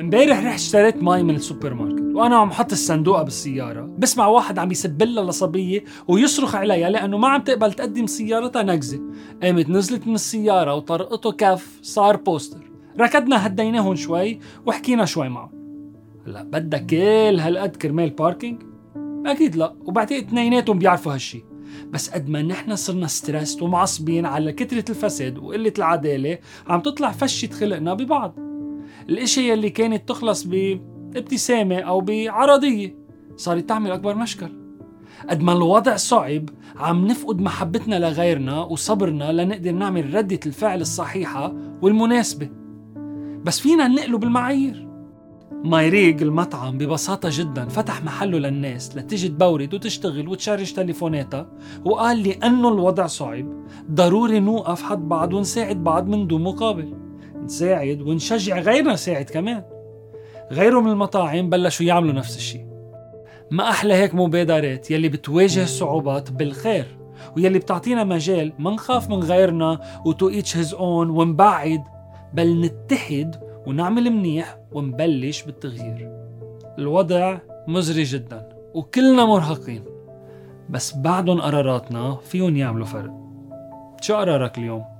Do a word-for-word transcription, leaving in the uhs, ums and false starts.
امبارح رحت اشتريت مي من السوبر ماركت، وانا عم حط الصندوقه بالسياره بسمع واحد عم يسبلها لصبيه ويصرخ عليها لانه ما عم تقبل تقدم سيارتها نقزه. قامت نزلت من السياره وطرقته كف صار بوستر. ركضنا هديناهم شوي وحكينا شوي معه. هلا بدك كل هالقد كرمال باركينج؟ اكيد لا، وبعتقد اثنيناتهم بيعرفوا هالشي. بس قد ما نحن صرنا ستريس ومعصبين على كترة الفساد وقلة العدالة، عم تطلع فشة خلقنا ببعض. الاشياء يلي كانت تخلص بابتسامة او بعرضية صارت تعمل اكبر مشكل. قد ما الوضع صعب عم نفقد محبتنا لغيرنا وصبرنا لنقدر نعمل ردة الفعل الصحيحة والمناسبة. بس فينا نقلب المعايير. مايريق المطعم ببساطة جدا فتح محله للناس لتجي تبورد وتشتغل وتشارج تليفوناتها، وقال لي أنه الوضع صعب ضروري نوقف حد بعض ونساعد بعض من دون مقابل. نساعد ونشجع غيرنا يساعد كمان. غيره من المطاعم بلشوا يعملوا نفس الشيء. ما أحلى هيك مبادرات يلي بتواجه الصعوبات بالخير، ويلي بتعطينا مجال ما نخاف من غيرنا وتو ايتش هيز اون ونبعد، بل نتحد ونعمل منيح ونبلش بالتغيير. الوضع مزري جدا وكلنا مرهقين، بس بعدهم قراراتنا فيهم يعملوا فرق. شو قرارك اليوم؟